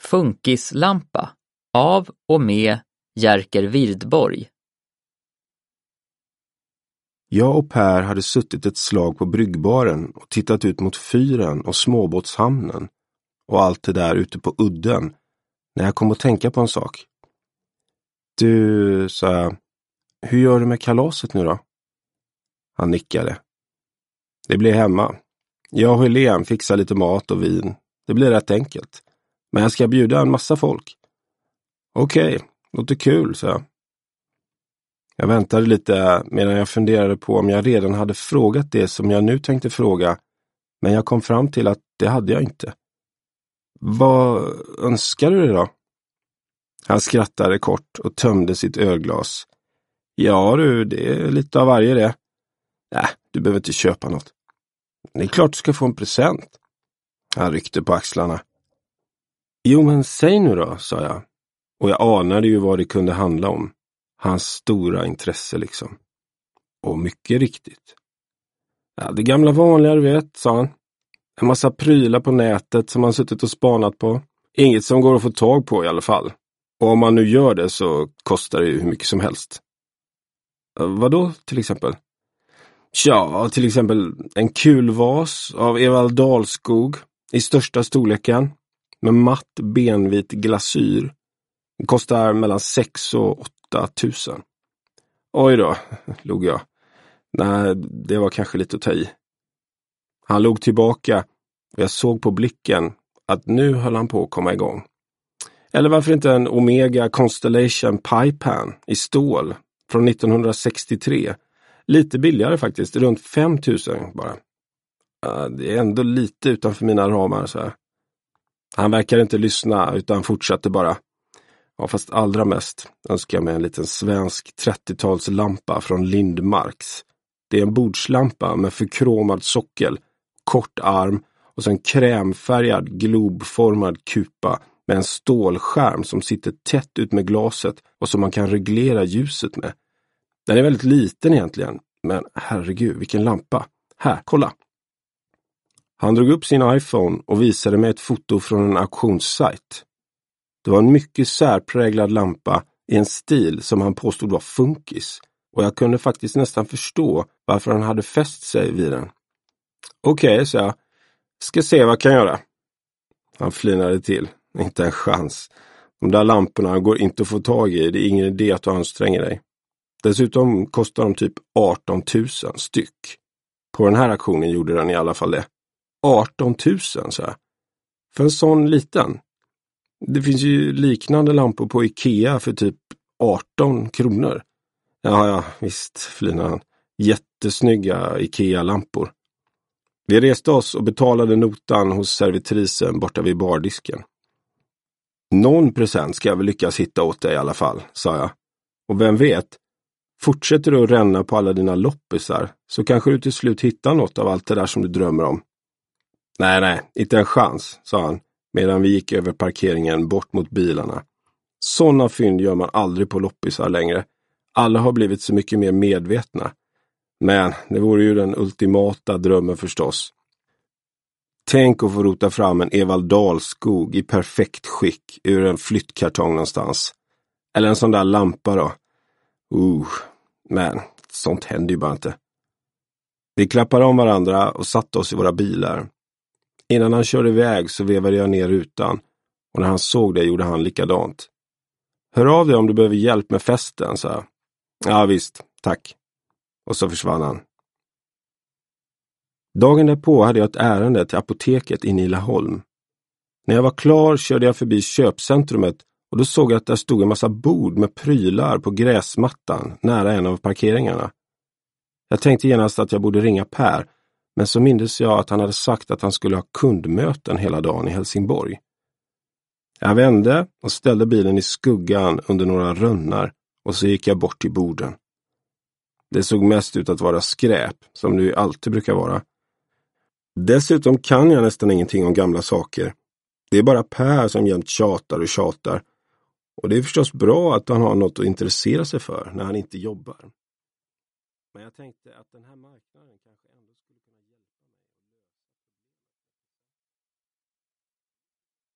Funkislampa av och med Jerker Wirdborg. Jag och Per hade suttit ett slag på bryggbaren och tittat ut mot fyren och småbåtshamnen och allt det där ute på udden när jag kom att tänka på en sak. Du, sa jag, hur gör du med kalaset nu då? Han nickade. Det blir hemma. Jag och Helene fixar lite mat och vin. Det blir rätt enkelt. Men jag ska bjuda en massa folk. Okej, låter kul, sa jag. Jag väntade lite medan jag funderade på om jag redan hade frågat det som jag nu tänkte fråga. Men jag kom fram till att det hade jag inte. Vad önskar du då? Han skrattade kort och tömde sitt ölglas. Ja du, det är lite av varje det. Nej, du behöver inte köpa något. Det är klart du ska få en present. Han ryckte på axlarna. Jo men säg nu då, sa jag. Och jag anade ju vad det kunde handla om. Hans stora intresse liksom. Och mycket riktigt. Ja, det gamla vanliga du vet, sa han. En massa prylar på nätet som han suttit och spanat på. Inget som går att få tag på i alla fall. Och om man nu gör det så kostar det ju hur mycket som helst. Vadå till exempel? Ja, till exempel en kulvas av Evald Dahlskog i största storleken med matt benvit glasyr. Det kostar mellan 6 och 8 tusen. Oj då, log jag. Nej, det var kanske lite att ta i. Han log tillbaka och jag såg på blicken att nu höll han på att komma igång. Eller varför inte en Omega Constellation Pie-Pan i stål från 1963. Lite billigare faktiskt, runt 5 000 bara. Det är ändå lite utanför mina ramar så här. Han verkar inte lyssna utan fortsatte bara. Ja, fast allra mest önskar jag mig en liten svensk 30-talslampa från Lindmarks. Det är en bordslampa med förkromad sockel, kort arm och så en krämfärgad globformad kupa med en stålskärm som sitter tätt ut med glaset och som man kan reglera ljuset med. Den är väldigt liten egentligen, men herregud vilken lampa. Här, kolla. Han drog upp sin iPhone och visade mig ett foto från en auktionssajt. Det var en mycket särpräglad lampa i en stil som han påstod var funkis. Och jag kunde faktiskt nästan förstå varför han hade fäst sig vid den. Okej, så jag. Ska se vad jag kan göra. Han flinade till. Inte en chans. De där lamporna går inte att få tag i. Det är ingen idé att du anstränger dig. Dessutom kostar de typ 18 000 styck. På den här auktionen gjorde den i alla fall det. 18 000, så här. För en sån liten. Det finns ju liknande lampor på Ikea för typ 18 kronor. Ja, visst, flinade han. Jättesnygga Ikea-lampor. Vi reste oss och betalade notan hos servitrisen borta vid bardisken. Någon present ska jag väl lyckas hitta åt dig i alla fall, sa jag. Och vem vet, fortsätter du att ränna på alla dina loppisar så kanske du till slut hittar något av allt det där som du drömmer om. Nej, inte en chans, sa han, medan vi gick över parkeringen bort mot bilarna. Sådana fynd gör man aldrig på loppisar längre. Alla har blivit så mycket mer medvetna. Men det vore ju den ultimata drömmen förstås. Tänk att få rota fram en Evald Dahlskog i perfekt skick ur en flyttkartong någonstans. Eller en sån där lampa då. Men sånt händer ju bara inte. Vi klappade om varandra och satte oss i våra bilar. Innan han körde iväg så vevade jag ner rutan. Och när han såg det gjorde han likadant. Hör av dig om du behöver hjälp med festen, sa jag. Ja visst, tack. Och så försvann han. Dagen därpå hade jag ett ärende till apoteket i Nilaholm. När jag var klar körde jag förbi köpcentrumet och då såg jag att där stod en massa bord med prylar på gräsmattan nära en av parkeringarna. Jag tänkte genast att jag borde ringa Per, men så mindes jag att han hade sagt att han skulle ha kundmöten hela dagen i Helsingborg. Jag vände och ställde bilen i skuggan under några rönnar och så gick jag bort till borden. Det såg mest ut att vara skräp, som det ju alltid brukar vara. Dessutom kan jag nästan ingenting om gamla saker. Det är bara Per som jämt tjatar. Och det är förstås bra att han har något att intressera sig för när han inte jobbar. Men jag tänkte att den här marknaden kanske...